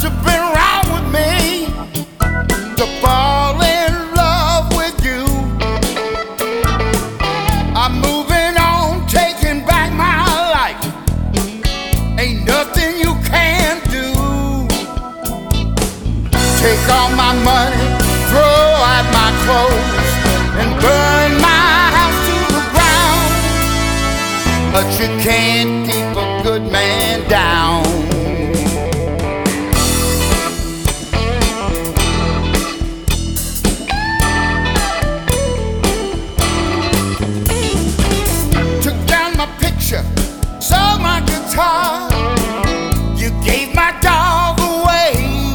have been wrong with me to fall in love with you. I'm moving on, taking back my life. Ain't nothing you can do. Take all my money, throw out my clothes, and burn my house to the ground. But you can't keep a good man down. Took down my picture, sold my guitar. You gave my dog away.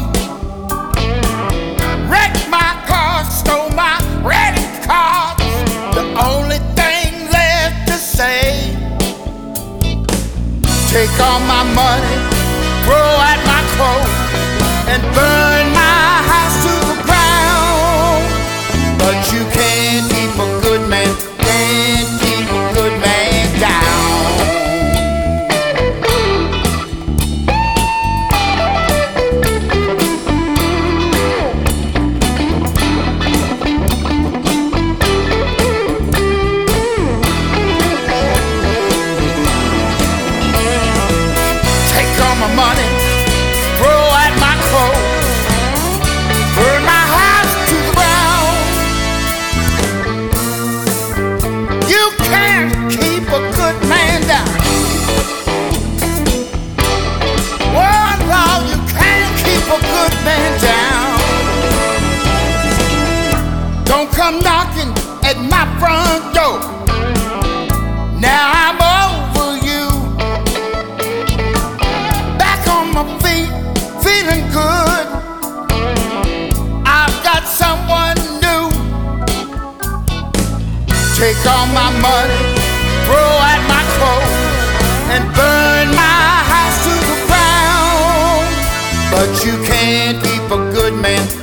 Wrecked my car, stole my credit cards. The only thing left to say: take all my money, throw out my clothes, and burn my house to the ground. But you can't keep a good man, can't keep a good man down. Take all my money, throw out my clothes, burn my house to the ground. You can't keep a good man down. Well, no, you can't keep a good man down. Don't come knocking at my front door. Now I'm over you. Back on my feet, feeling good. I've got someone new. Take all my money, throw out my clothes, and burn my house to the ground. But you can't keep a good man